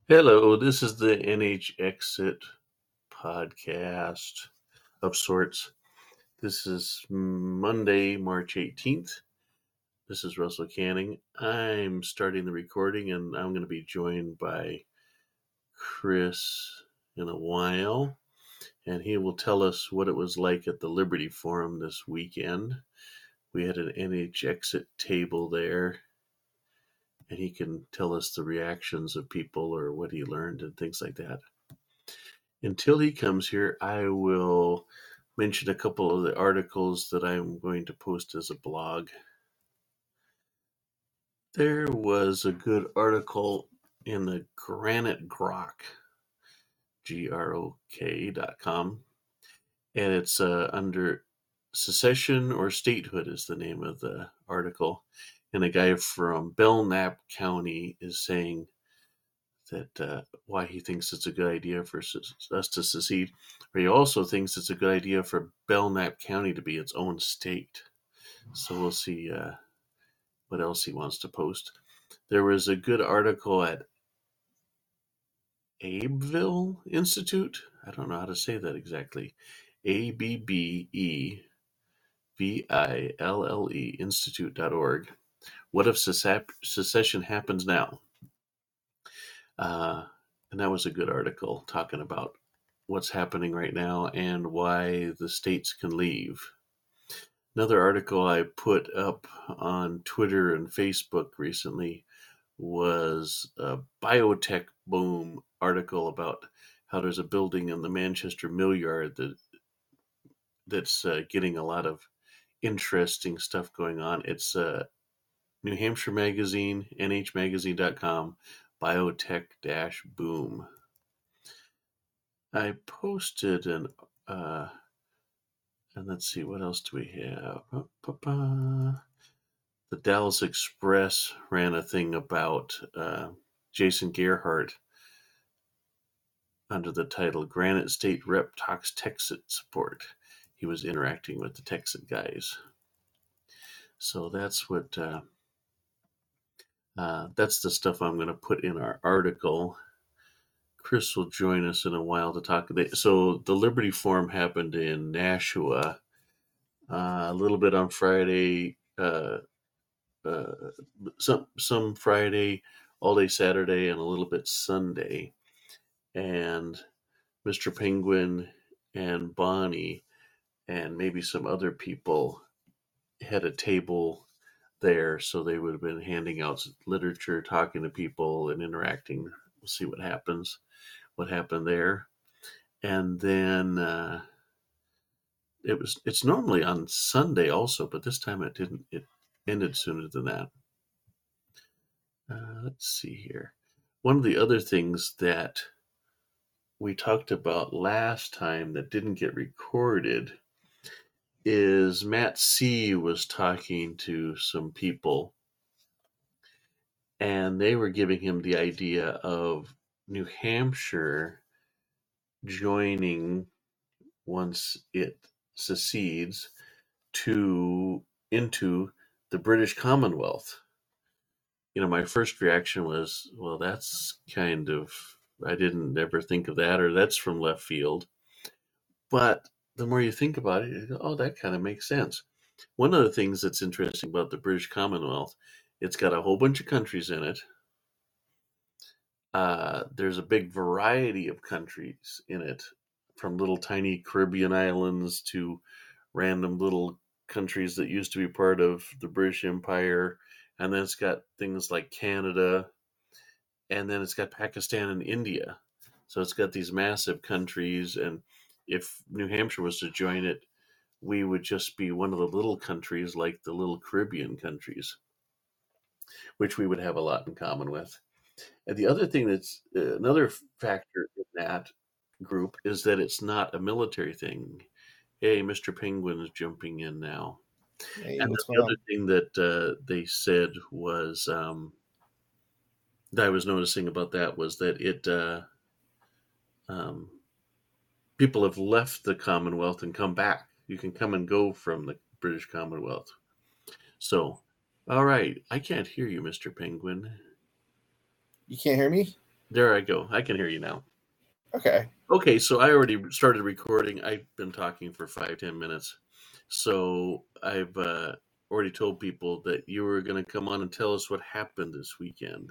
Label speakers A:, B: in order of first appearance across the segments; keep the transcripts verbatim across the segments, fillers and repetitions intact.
A: Hello, this is the N H Exit podcast of sorts. This is Monday, March eighteenth. This is Russell Canning. I'm starting the recording and I'm going to be joined by Chris in a while, and he will tell us what it was like at the Liberty Forum this weekend. We had an N H Exit table there, and he can tell us the reactions of people or what he learned and things like that. Until he comes here, I will mention a couple of the articles that I'm going to post as a blog. There was a good article in the Granite Grok, G R O K dot com, and it's uh, under Secession or Statehood is the name of the article. And a guy from Belknap County is saying that uh, why he thinks it's a good idea for us to secede, but he also thinks it's a good idea for Belknap County to be its own state. So we'll see uh, what else he wants to post. There was a good article at Abbeville Institute. I don't know how to say that exactly. A B B E V I L L E Institute dot org. What if secession happens now? Uh, and that was a good article talking about what's happening right now and why the states can leave. Another article I put up on Twitter and Facebook recently was a biotech boom article about how there's a building in the Manchester Mill Yard that that's uh, getting a lot of interesting stuff going on. It's uh, New Hampshire Magazine, N H magazine dot com, biotech-boom. I posted an, uh, and let's see, what else do we have? The Dallas Express ran a thing about uh, Jason Gerhardt under the title Granite State Rep Talks Texit Support. He was interacting with the Texit guys. So that's what, uh, uh, that's the stuff I'm going to put in our article. Chris will join us in a while to talk. So the Liberty Forum happened in Nashua uh, a little bit on Friday, uh, uh, some some Friday, all day Saturday, and a little bit Sunday. And Mister Penguin and Bonnie and maybe some other people had a table there, so they would have been handing out literature, talking to people, and interacting. We'll see what happens, what happened there. And then uh, it was it's normally on Sunday also, but this time it didn't. It ended sooner than that. Uh, let's see here. One of the other things that we talked about last time that didn't get recorded is Matt C. was talking to some people, and they were giving him the idea of New Hampshire joining, once it secedes, to into the British Commonwealth. You know, my first reaction was, well, that's kind of, I didn't ever think of that, or that's from left field. But the more you think about it, you go, oh, that kind of makes sense. One of the things that's interesting about the British Commonwealth, it's got a whole bunch of countries in it. Uh, there's a big variety of countries in it, from little tiny Caribbean islands to random little countries that used to be part of the British Empire. And then it's got things like Canada, and then it's got Pakistan and India. So it's got these massive countries, and if New Hampshire was to join it, we would just be one of the little countries like the little Caribbean countries, which we would have a lot in common with. And the other thing that's uh, another factor in that group is that it's not a military thing. Hey, Mister Penguin is jumping in now.
B: Hey,
A: And
B: what's
A: the
B: going
A: other
B: on?
A: thing that uh, they said was um, that I was noticing about that was that it uh, um, people have left the Commonwealth and come back. You can come and go from the British Commonwealth. So, all right, I can't hear you, Mister Penguin.
B: You can't hear me?
A: There I go. I can hear you now.
B: Okay.
A: Okay, so I already started recording. I've been talking for five, ten minutes. So I've uh, already told people that you were going to come on and tell us what happened this weekend.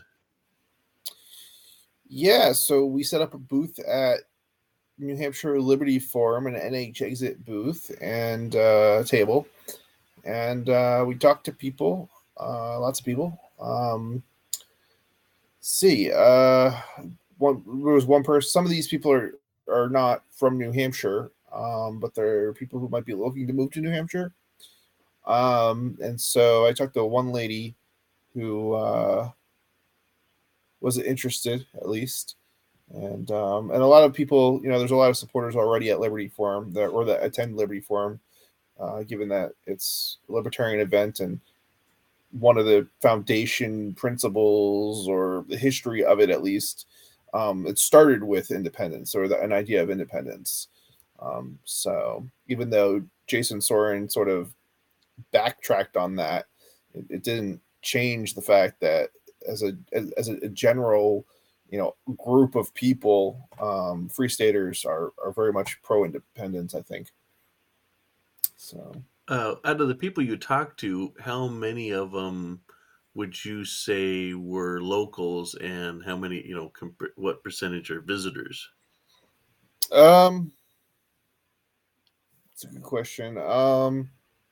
B: Yeah, so we set up a booth at New Hampshire Liberty Forum, an N H exit booth and uh, table, and uh, we talked to people, uh, lots of people. Um, see, uh, one there was one person. Some of these people are are not from New Hampshire, um, but they're people who might be looking to move to New Hampshire. Um, and so I talked to one lady who uh, was interested, at least. And um, and a lot of people, you know, there's a lot of supporters already at Liberty Forum that or that attend Liberty Forum, uh, given that it's a libertarian event and one of the foundation principles or the history of it, at least, um, it started with independence or the, an idea of independence. Um, so even though Jason Soren sort of backtracked on that, it, it didn't change the fact that as a as, as a, a general, you know, group of people, um, free staters are are very much pro independence. I think so.
A: Uh, out of the people you talked to, how many of them would you say were locals, and how many, you know, comp- what percentage are visitors?
B: Um, it's a good question. Um,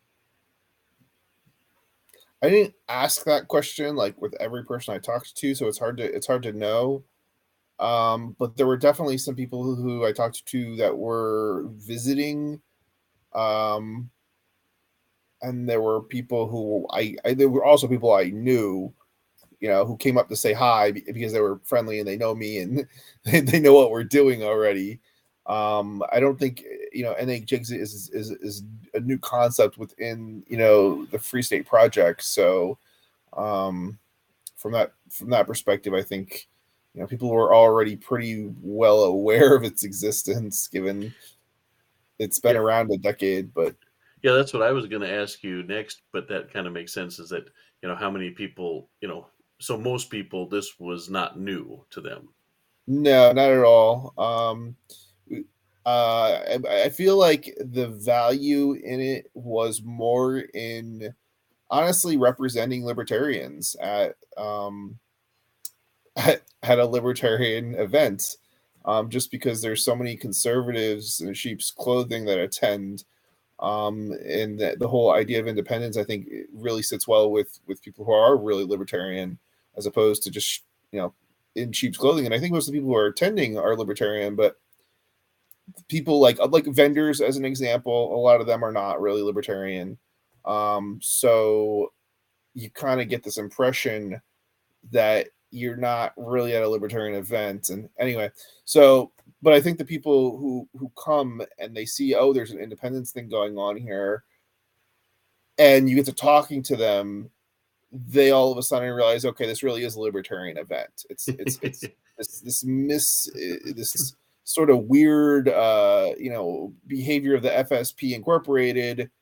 B: I didn't ask that question like with every person I talked to, so it's hard to it's hard to know. Um, but there were definitely some people who, who I talked to that were visiting. Um, and there were people who I, I there were also people I knew, you know, who came up to say hi because they were friendly and they know me and they know what we're doing already. Um, I don't think, you know, N H exit is, is is a new concept within, you know, the Free State Project. So um, from that from that perspective, I think, you know, people were already pretty well aware of its existence, given it's been
A: Yeah,
B: around a decade. But
A: yeah, that's what I was going to ask you next, but that kind of makes sense. Is that, you know, how many people, you know, so most people, this was not new to them.
B: no, not at all. Um, uh, I, I feel like the value in it was more in honestly representing libertarians at um, at, at a libertarian event. Um, just because there's so many conservatives in sheep's clothing that attend, um, and the, the whole idea of independence, I think, it really sits well with with people who are really libertarian, as opposed to just, you know, in sheep's clothing. And I think most of the people who are attending are libertarian, but people like like vendors, as an example, a lot of them are not really libertarian. Um, so you kind of get this impression that you're not really at a libertarian event. And anyway, so but I think the people who who come and they see, oh, there's an independence thing going on here, and you get to talking to them, they all of a sudden realize, okay, this really is a libertarian event. It's it's it's this this miss this sort of weird, uh, you know, behavior of the F S P Incorporated.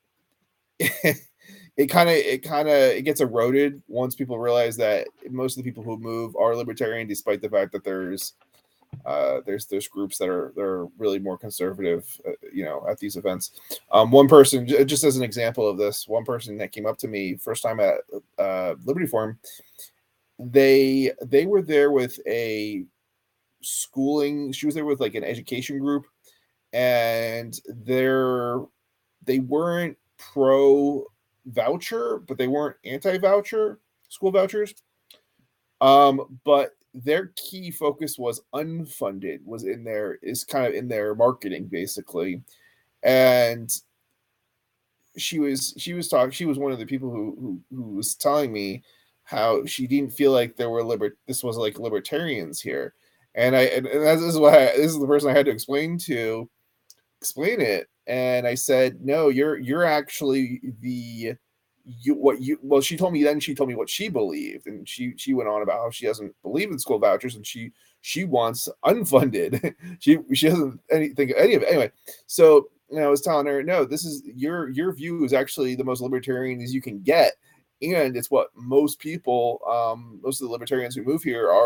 B: it kind of it kind of it gets eroded once people realize that most of the people who move are libertarian, despite the fact that there's uh, there's there's groups that are they're really more conservative, uh, you know, at these events. Um, one person, just as an example of this, one person that came up to me first time at uh, Liberty Forum, they they were there with a schooling. She was there with like an education group, and they're they weren't pro voucher, but they weren't anti voucher school vouchers. Um, but their key focus was unfunded, was in there, is kind of in their marketing basically. And she was she was talking she was one of the people who who, who was telling me how she didn't feel like there were liber this was like libertarians here. And I and, and this is why I, this is the person I had to explain to explain it. And I said, no, you're you're actually the you what you well she told me then she told me what she believed, and she she went on about how she doesn't believe in school vouchers and she she wants unfunded. she she doesn't any, think any of it anyway. So, you know, I was telling her, no, this is your your view is actually the most libertarian as you can get, and it's what most people, um most of the libertarians who move here are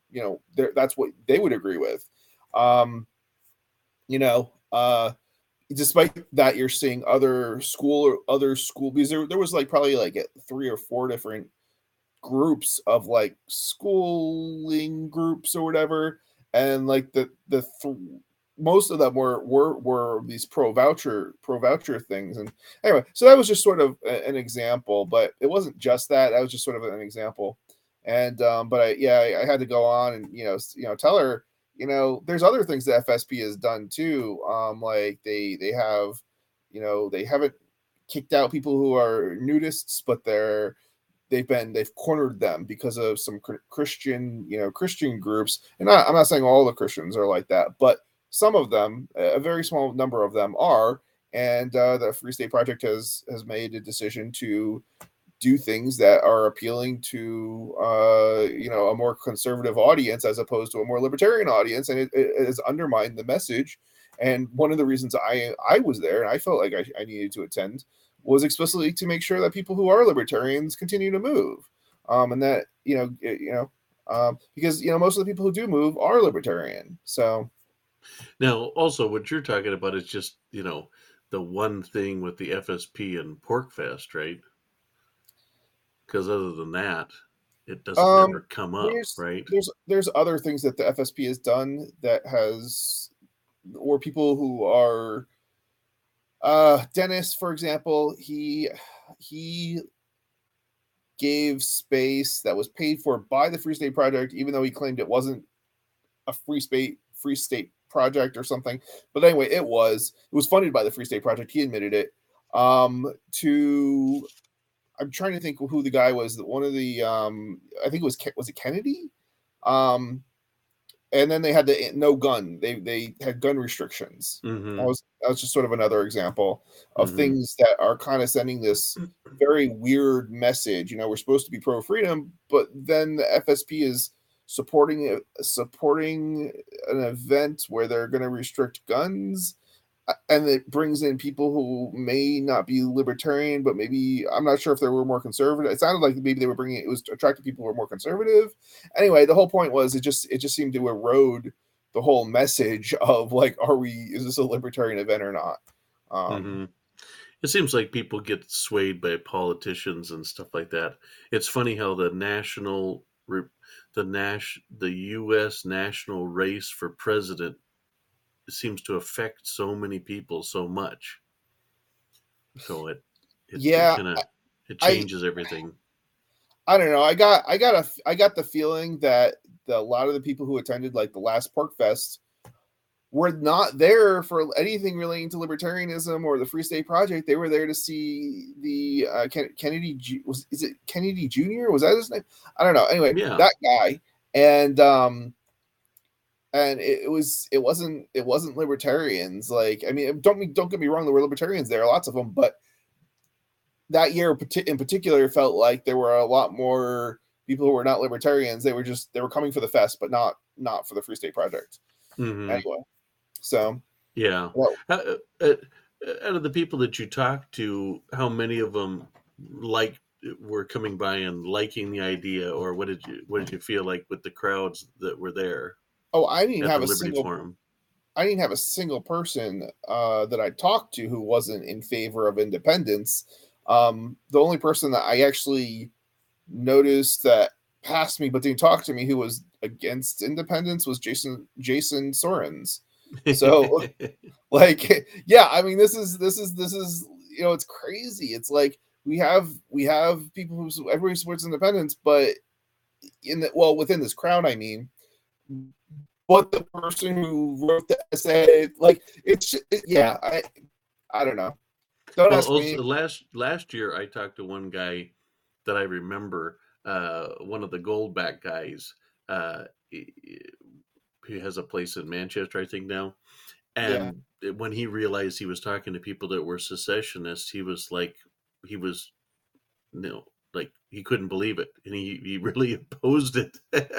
B: you know, that's what they would agree with. Um, you know, uh, despite that, you're seeing other school or other school because there, there was like probably like three or four different groups of like schooling groups or whatever, and like the the th- most of them were were were these pro voucher pro voucher things. And anyway, so that was just sort of a, an example, but it wasn't just that. That was just sort of an example. And um, but I yeah I, I had to go on and you know you know tell her, you know, there's other things that F S P has done too. Um, like they they have, you know, they haven't kicked out people who are nudists, but they're they've been they've cornered them because of some Christian, you know, Christian groups. And I, I'm not saying all the Christians are like that, but some of them, a very small number of them are. And uh, the Free State Project has has made a decision to do things that are appealing to uh, you know, a more conservative audience as opposed to a more libertarian audience, and it, it has undermined the message. And one of the reasons I I was there and I felt like I, I needed to attend was explicitly to make sure that people who are libertarians continue to move, um, and that you know it, you know um, because you know most of the people who do move are libertarian. So
A: now, also, what you're talking about is just you know the one thing with the F S P and PorcFest, right? Because other than that, it doesn't
B: um,
A: never come up,
B: there's
A: right?
B: there's there's other things that the F S P has done that has, or people who are uh Dennis, for example, he he gave space that was paid for by the Free State Project, even though he claimed it wasn't a free state free state project or something. But anyway, it was. It was funded by the Free State Project. He admitted it. Um, to I'm trying to think who the guy was. One of the um, I think it was was it Kennedy. Um, and then they had the no gun. They they had gun restrictions.
A: Mm-hmm.
B: That was that was just sort of another example of
A: mm-hmm.
B: things that are kind of sending this very weird message. You know, we're supposed to be pro freedom, but then the F S P is supporting supporting an event where they're going to restrict guns, and it brings in people who may not be libertarian, but maybe I'm not sure if they were more conservative. It sounded like maybe they were bringing it was attracting people who were more conservative. Anyway, the whole point was it just it just seemed to erode the whole message of like, are we is this a libertarian event or not? Um,
A: mm-hmm. It seems like people get swayed by politicians and stuff like that. It's funny how the national the Nash the U S national race for president seems to affect so many people so much. So it, it
B: yeah,
A: it, kinda, it changes
B: I,
A: everything.
B: I don't know. I got I got a I got the feeling that the, a lot of the people who attended like the last PorcFest were not there for anything relating to libertarianism or the Free State Project. They were there to see the uh, Ken- Kennedy. Was is it Kennedy Junior? Was that his name? I don't know. Anyway,
A: yeah.
B: that guy, and um, and it, it was it wasn't it wasn't libertarians. Like, I mean, don't don't get me wrong. There were libertarians there, lots of them, but that year in particular, it felt like there were a lot more people who were not libertarians. They were just they were coming for the fest, but not not for the Free State Project.
A: Mm-hmm.
B: Anyway. So
A: yeah, well, uh, uh, out of the people that you talked to, how many of them like were coming by and liking the idea, or what did you what did you feel like with the crowds that were there?
B: Oh, I didn't have a
A: Liberty
B: single.
A: Forum?
B: I didn't have a single person uh, that I talked to who wasn't in favor of independence. Um, the only person that I actually noticed that passed me but didn't talk to me who was against independence was Jason Jason Sorens. So like, yeah, I mean, this is this is this is you know, it's crazy. It's like we have we have people who everybody supports independence, but in the well within this crowd, I mean, but the person who wrote the essay, like, it's it, yeah, I I don't know. Don't
A: well,
B: ask
A: also,
B: me.
A: Last last year, I talked to one guy that I remember, uh, one of the Goldback guys. Uh, he, he has a place in Manchester, I think now. And yeah. when he realized he was talking to people that were secessionists, he was like, he was, you know, like he couldn't believe it, and he, he really opposed it.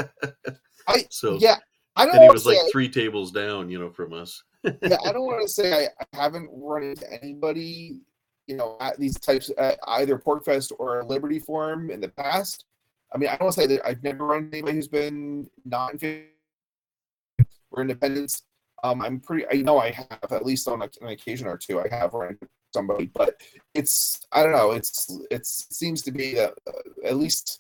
B: I
A: so
B: yeah, I don't.
A: And he was like
B: I,
A: three tables down, you know, from us.
B: yeah, I don't want to say I, I haven't run into anybody, you know, at these types at either PorcFest or Liberty Forum in the past. I mean, I don't want to say that I've never run anybody who's been not in favor or independence. Um, I'm pretty, I know I have, at least on an occasion or two, I have run somebody, but it's, I don't know, it's, it's it seems to be that uh, at least,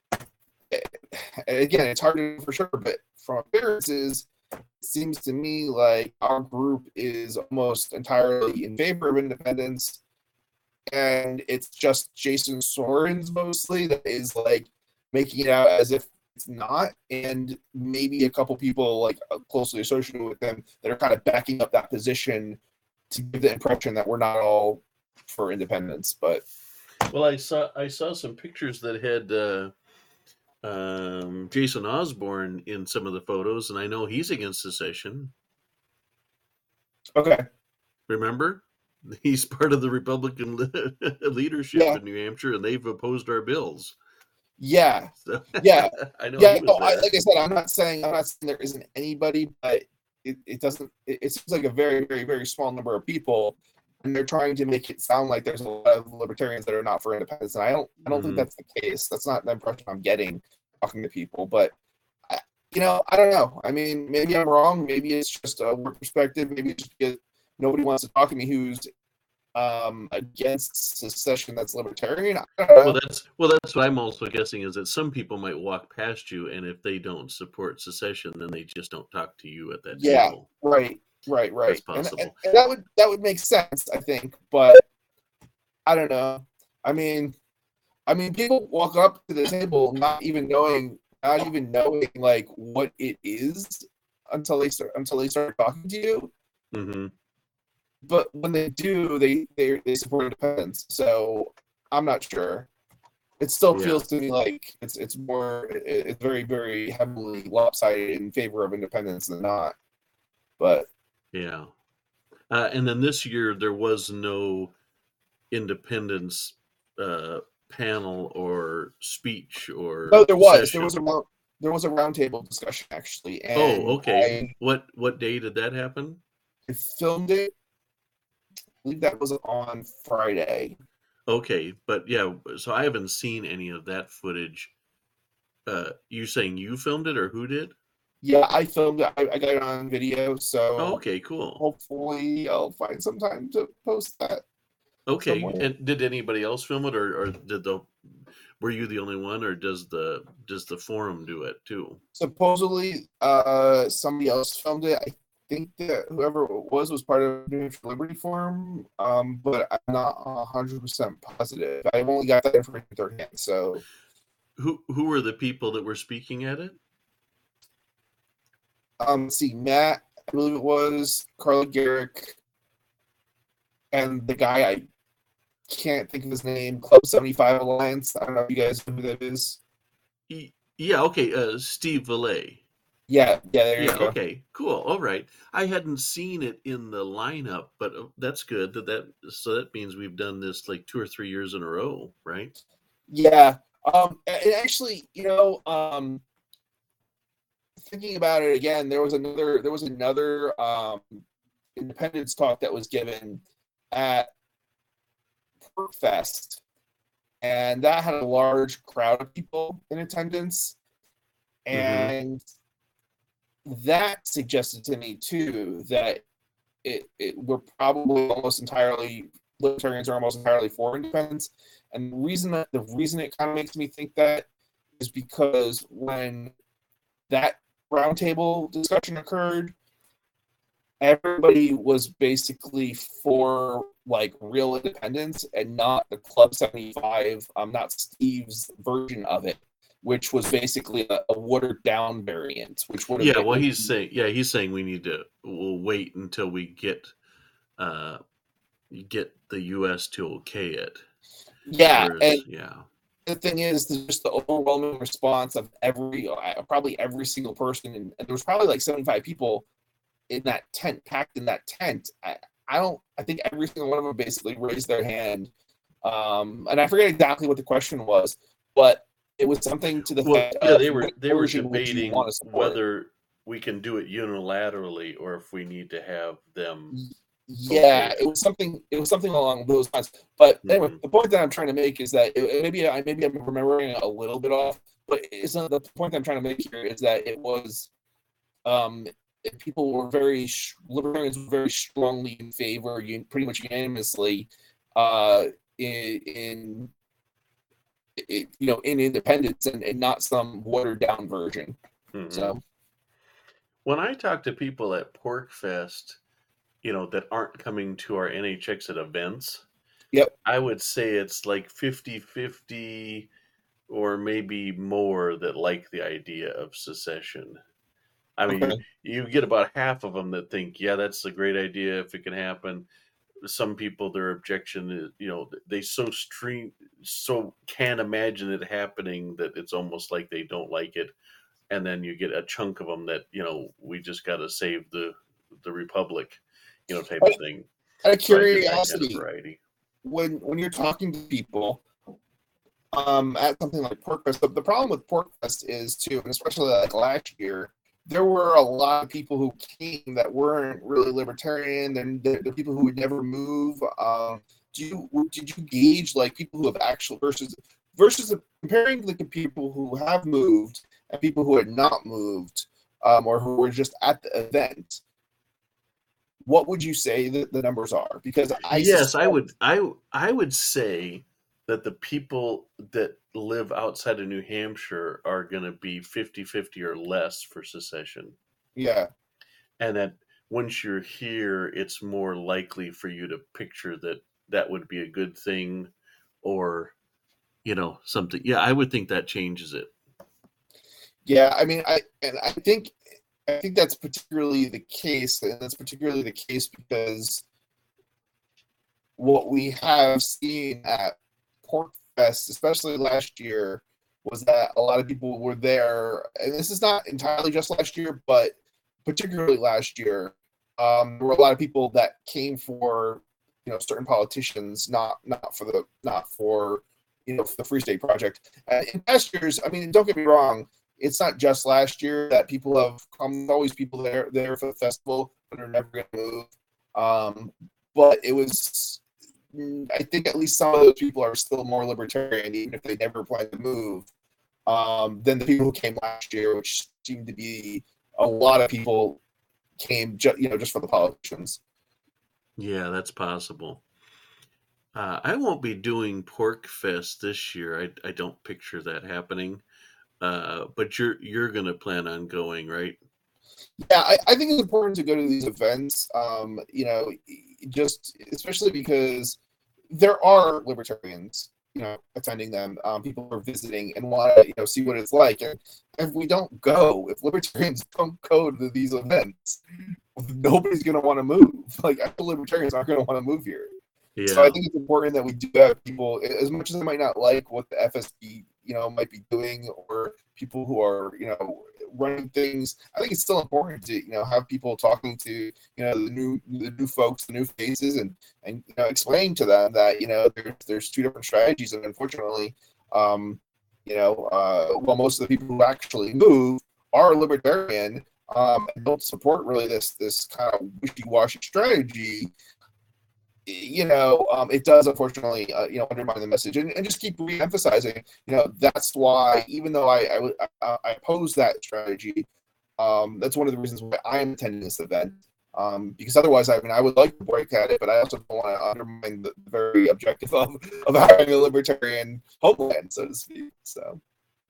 B: again, it's hard to know for sure, but from appearances, it seems to me like our group is almost entirely in favor of independence, and it's just Jason Sorens mostly that is like making it out as if it's not, and maybe a couple people like closely associated with them that are kind of backing up that position to give the impression that we're not all for independence. But
A: well, I saw I saw some pictures that had uh, um, Jason Osborne in some of the photos, and I know he's against secession.
B: Okay,
A: remember, he's part of the Republican leadership yeah. in New Hampshire, and they've opposed our bills.
B: Yeah, so, yeah,
A: I know.
B: Yeah, no, I, like I said, I'm not saying I'm not saying there isn't anybody, but it, it doesn't. It, it seems like a very, very, very small number of people, and they're trying to make it sound like there's a lot of libertarians that are not for independence. And I don't, I don't mm-hmm. think that's the case. That's not the impression I'm getting talking to people. But I, you know, I don't know. I mean, maybe I'm wrong. Maybe it's just a work perspective. Maybe it's just because nobody wants to talk to me who's um against secession that's libertarian. I don't know.
A: Well, that's well, that's what I'm also guessing is that some people might walk past you, and if they don't support secession, then they just don't talk to you at that
B: yeah,
A: table.
B: right, right, right.
A: That's possible.
B: And, and, and that would that would make sense, I think. But I don't know. I mean, I mean, people walk up to the table not even knowing, not even knowing like what it is until they start until they start talking to you.
A: Mm-hmm.
B: But when they do, they, they they support independence. So I'm not sure. It still yeah. feels to me like it's it's more it's very very heavily lopsided in favor of independence than not. But
A: yeah, uh, and then this year there was no independence uh, panel or speech or
B: no, there was
A: session.
B: there was a there was a roundtable discussion actually. And
A: oh, okay. I, what what day did that happen?
B: I filmed it. I believe that was on Friday.
A: Okay, but yeah, so I haven't seen any of that footage. Uh, you saying you filmed it or who did?
B: Yeah, I filmed it. I, I got it on video, so
A: oh, okay, cool.
B: Hopefully, I'll find some time to post that.
A: Okay, somewhere. And did anybody else film it, or, or did the were you the only one, or does the does the forum do it too?
B: Supposedly, uh, somebody else filmed it. I think that whoever it was was part of New Hampshire Liberty Forum, um, but I'm not one hundred percent positive. I've only got that information third hand. So,
A: who who were the people that were speaking at it?
B: Um, let's see, Matt, I believe it was Carla Garrick, and the guy I can't think of his name. Club seventy-five Alliance. I don't know if you guys know who that is.
A: Yeah. Okay. Uh, Steve Valet.
B: Yeah, yeah, there
A: yeah,
B: you go.
A: Okay, cool. All right. I hadn't seen it in the lineup, but that's good. That that so that means we've done this like two or three years in a row, right?
B: Yeah. Um. And actually, you know, um, thinking about it again, there was another there was another um independence talk that was given at PortFest, and that had a large crowd of people in attendance, and. Mm-hmm. That suggested to me too that it, it we're probably almost entirely libertarians are almost entirely for independence, and the reason that the reason it kind of makes me think that is because when that roundtable discussion occurred, everybody was basically for like real independence and not the Club seventy-five, um, not Steve's version of it, which was basically a, a watered down variant. Which would have
A: yeah,
B: been,
A: well, he's saying yeah, he's saying we need to we'll wait until we get uh, get the U S to okay it.
B: Yeah,
A: Whereas,
B: and
A: yeah.
B: The thing is, just the overwhelming response of every uh, probably every single person, and, and there was probably like seventy-five people in that tent, packed in that tent. I, I don't. I think every single one of them basically raised their hand, um, and I forget exactly what the question was, but it was something to the
A: well,
B: fact
A: yeah,
B: of
A: they were they were debating
B: whether
A: we can do it unilaterally or if we need to have them.
B: Yeah, okay. it was something. It was something along those lines. But anyway, mm-hmm. the point that I'm trying to make is that it, maybe I maybe I'm remembering a little bit off, but it's not the point I'm trying to make here is that it was um, people were very libertarians were very strongly in favor, pretty much unanimously, uh, in, in it, you know, in independence and, and not some watered down version. Mm-hmm. So
A: when I talk to people at PorcFest, you know, that aren't coming to our N H X at events,
B: yep,
A: I would say it's like fifty-fifty or maybe more that like the idea of secession. I mean, okay. you, you get about half of them that think, yeah, that's a great idea if it can happen. Some people, their objection is, you know, they so stream, so can't imagine it happening that it's almost like they don't like it. And then you get a chunk of them that, you know, we just got to save the the republic, you know, type of thing.
B: Out of curiosity, so kind of when when you're talking to people um, at something like PorcFest, the, the problem with PorcFest is too, and especially like last year, there were a lot of people who came that weren't really libertarian, and the, the people who would never move. Um, do you did you gauge like people who have actual versus versus comparing the people who have moved and people who had not moved, um, or who were just at the event? What would you say that the numbers are? Because I
A: yes, suspect- I would I I would say that the people that live outside of New Hampshire are going to be fifty-fifty or less for secession.
B: Yeah.
A: And that once you're here, it's more likely for you to picture that that would be a good thing, or, you know, something. Yeah, I would think that changes it.
B: Yeah, I mean, I and I think I think that's particularly the case, and that's particularly the case because what we have seen at PorcFest, especially last year, was that a lot of people were there, and this is not entirely just last year, but particularly last year, um, there were a lot of people that came for, you know, certain politicians, not not for the not for you know for the Free State Project. Uh, in past years, I mean, don't get me wrong, it's not just last year that people have come. There's always people there there for the festival, but they're never going to move. Um, but it was. I think at least some of those people are still more libertarian, even if they never plan to move, um, than the people who came last year, which seemed to be a lot of people came, ju- you know, just for the politicians.
A: Yeah, that's possible. Uh, I won't be doing PorcFest this year. I, I don't picture that happening. Uh, but you're you're gonna plan on going, right?
B: Yeah, I, I think it's important to go to these events. Um, you know, just especially because there are libertarians, you know, attending them. Um, people are visiting and want to, you know, see what it's like. And if we don't go, if libertarians don't go to these events, nobody's going to want to move. Like, I feel libertarians aren't going to want to move here. Yeah. So I think it's important that we do have people, as much as they might not like what the F S P, you know, might be doing, or people who are, you know, running things. I think it's still important to, you know, have people talking to, you know, the new the new folks, the new faces, and and you know, explain to them that, you know, there's there's two different strategies, and unfortunately, um, you know, uh, well, most of the people who actually move are libertarian, um, and don't support really this this kind of wishy-washy strategy. You know, um, it does unfortunately, uh, you know, undermine the message, and, and just keep re-emphasizing. You know, that's why, even though I I, I, I oppose that strategy, um, that's one of the reasons why I'm attending this event. Um, because otherwise, I mean, I would like to boycott it, but I also don't want to undermine the very objective of of having a libertarian homeland, so to speak. So,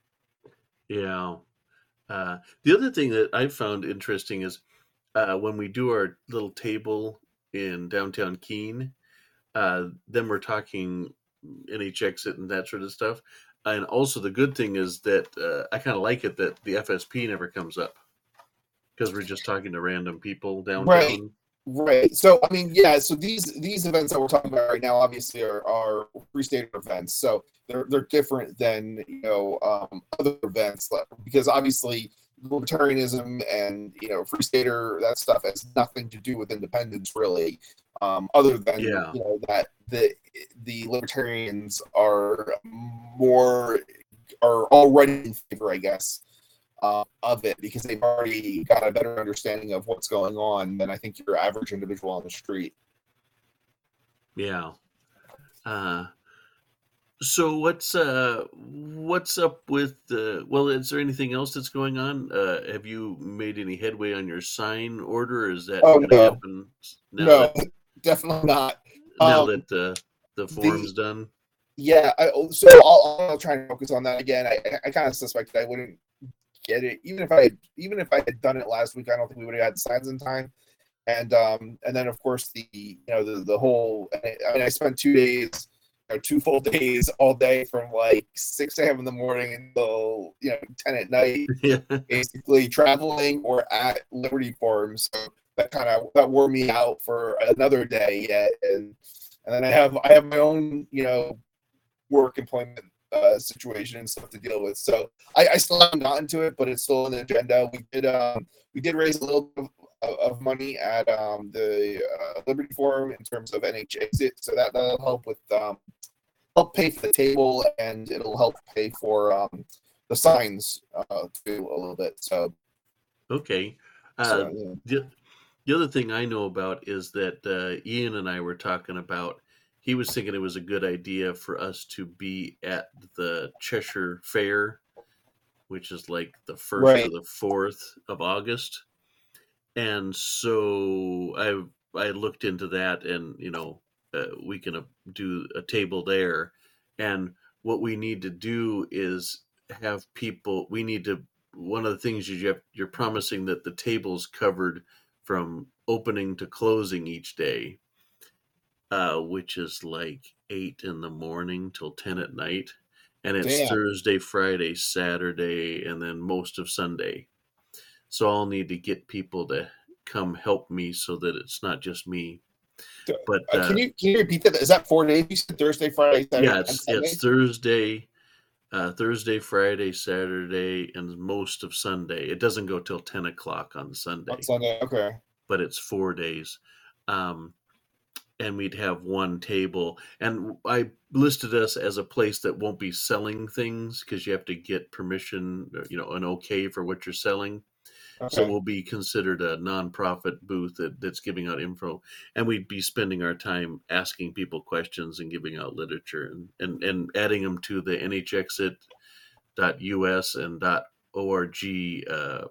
A: yeah. Uh, the other thing that I found interesting is uh, when we do our little table in downtown Keene, uh, then we're talking N H X it and that sort of stuff. And also the good thing is that uh, I kind of like it that the F S P never comes up, because we're just talking to random people downtown.
B: Right. Right. So, I mean, yeah, so these these events that we're talking about right now obviously are, are Free State events. So they're they're different than, you know, um, other events, because obviously libertarianism and, you know, Free Stater, that stuff has nothing to do with independence, really, um, other than, yeah. you know, that the the libertarians are more, are already in favor, I guess, Uh, of it, because they've already got a better understanding of what's going on than I think your average individual on the street.
A: Yeah. Uh, So what's uh what's up with uh well, is there anything else that's going on? Uh have you made any headway on your sign order, or is that
B: Oh
A: going to
B: no,
A: happen s- now
B: no,
A: that
B: definitely not.
A: now
B: Um,
A: that uh, the
B: the
A: form's done?
B: Yeah, I, oh, so I'll, I'll try and focus on that again. I, I kind of suspect I wouldn't get it, even if I had, even if I had done it last week. I don't think we would have had signs in time. And um, and then of course the you know the the whole. I mean, I spent two days, you know, two full days, all day from like six a m in the morning until you know ten at night,
A: Yeah.
B: basically traveling or at Liberty Farms. So that kind of that wore me out for another day yet, and and then I have I have my own you know work employment uh, situation and stuff to deal with. So I, I still haven't gotten to it, but it's still on the agenda. We did um, we did raise a little bit of, of money at um, the uh, Liberty Forum in terms of N H exit, so that that'll help with um, help pay for the table, and it'll help pay for um, the signs uh, too a little bit. So
A: Okay. Uh
B: so yeah.
A: the the other thing I know about is that uh Ian and I were talking about, he was thinking it was a good idea for us to be at the Cheshire Fair, which is like the first or
B: Right.
A: the fourth of August. And so I I looked into that, and you know uh, we can uh, do a table there. And what we need to do is have people. We need to. One of the things is you have, you're promising that the table's covered from opening to closing each day, uh, which is like eight in the morning till ten at night, and it's
B: Damn.
A: Thursday, Friday, Saturday, and then most of Sunday. So I'll need to get people to come help me so that it's not just me. But
B: Uh, can
A: uh,
B: you can you repeat that? Is that four days? You said Thursday, Friday,
A: yeah,
B: Saturday, and
A: it's it's
B: Sunday.
A: Thursday, uh, Thursday, Friday, Saturday, and most of Sunday. It doesn't go till ten o'clock on
B: On
A: Sunday,
B: Sunday. Okay.
A: but it's four days. Um, and we'd have one table. And I listed us as a place that won't be selling things because you have to get permission, you know, an okay for what you're selling. So
B: Okay.
A: we'll be considered a nonprofit booth that, that's giving out info, and we'd be spending our time asking people questions and giving out literature, and, and, and adding them to the N H exit dot U S and .org uh,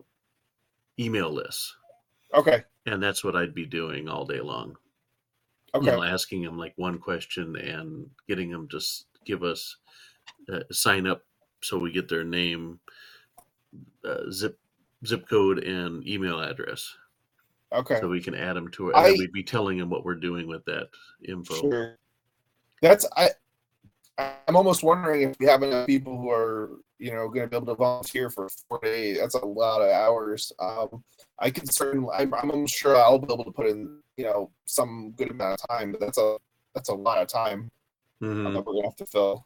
A: email lists.
B: Okay.
A: And that's what I'd be doing all day long. You
B: Okay.
A: know, asking them like one question and getting them to give us uh, sign up so we get their name, uh, zip zip code, and email address,
B: Okay.
A: so we can add them to it, and then
B: I
A: we'd be telling them what we're doing with that info.
B: sure. That's I. I'm almost wondering if we have enough people who are, you know, going to be able to volunteer for four days. That's a lot of hours. Um, I can certainly. I'm, I'm almost sure I'll be able to put in, you know, some good amount of time. But that's a that's a lot of time um,
A: Hmm.
B: that we're gonna have to fill.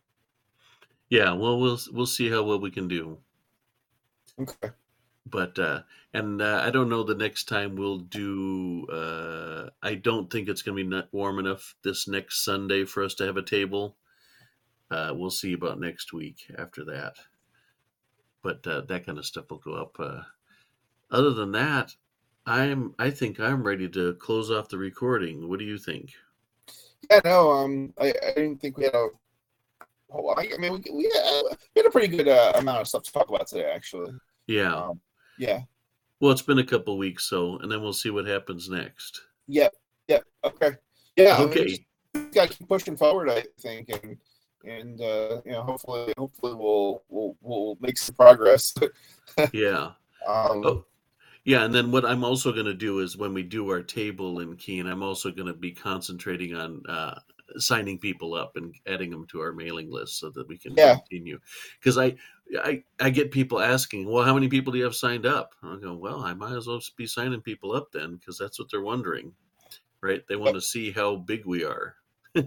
A: Yeah, well, we'll we'll see how well we can do.
B: Okay.
A: But uh, and uh, I don't know the next time we'll do. Uh, I don't think it's going to be not warm enough this next Sunday for us to have a table. Uh, we'll see about next week after that. But uh, that kind of stuff will go up. Uh, other than that, I'm. I think I'm ready to close off the recording. What do you think?
B: Yeah. No. Um. I, I didn't think we had a. whole I, I mean, we, we, had, we had a pretty good uh, amount of stuff to talk about today, actually.
A: Yeah.
B: Um. Yeah.
A: Well, it's been a couple weeks, so and then we'll see what happens next.
B: Yep. Yep. Okay. Yeah. I mean, we just
A: Okay.
B: got to keep pushing forward, I think, and and uh, you know, hopefully, hopefully, we'll we'll we'll make some progress.
A: Yeah.
B: um.
A: Oh, yeah. And then what I'm also going to do is when we do our table in Keene, I'm also going to be concentrating on uh, signing people up and adding them to our mailing list so that we can
B: Yeah.
A: continue. Because I, I, I get people asking, well, how many people do you have signed up? I go, well, I might as well be signing people up then, because that's what they're wondering, right? They want
B: Yep.
A: to see how big we are.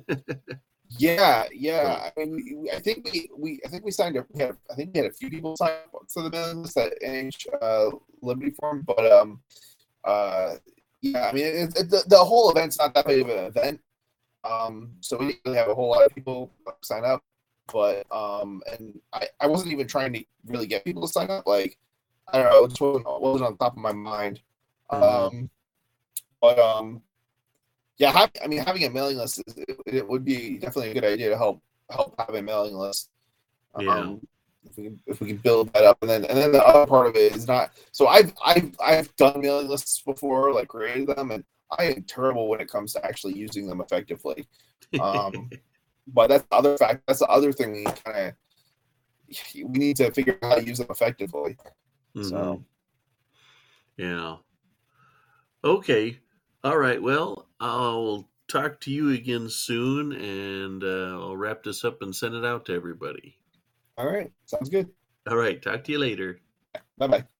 B: Yeah.
A: So,
B: Yeah. I mean, we, we, I think we, we I think we signed up. We had, I think we had a few people sign up for the business at N H uh, Liberty Forum, but um. Uh. Yeah. I mean, it, it, the the whole event's not that big of an event. Um, so we didn't really have a whole lot of people sign up, but um, and I, I wasn't even trying to really get people to sign up. Like I don't know, it just wasn't, wasn't on top of my mind.
A: mhm.
B: Um, but um, yeah, have, I mean, having a mailing list is, it, it would be definitely a good idea to help. help have a mailing list.
A: Yeah.
B: Um, if we can, if we can build that up, and then and then the other part of it is not. So I've I've I've done mailing lists before, like created them, and I am terrible when it comes to actually using them effectively. Um, but that's the other fact. That's the other thing we kind of we need to figure out how to use them effectively.
A: Mhm.
B: So
A: Yeah. Okay. All right. Well, I'll talk to you again soon, and uh, I'll wrap this up and send it out to everybody.
B: all right, sounds good.
A: All right. Talk to you later.
B: Bye bye.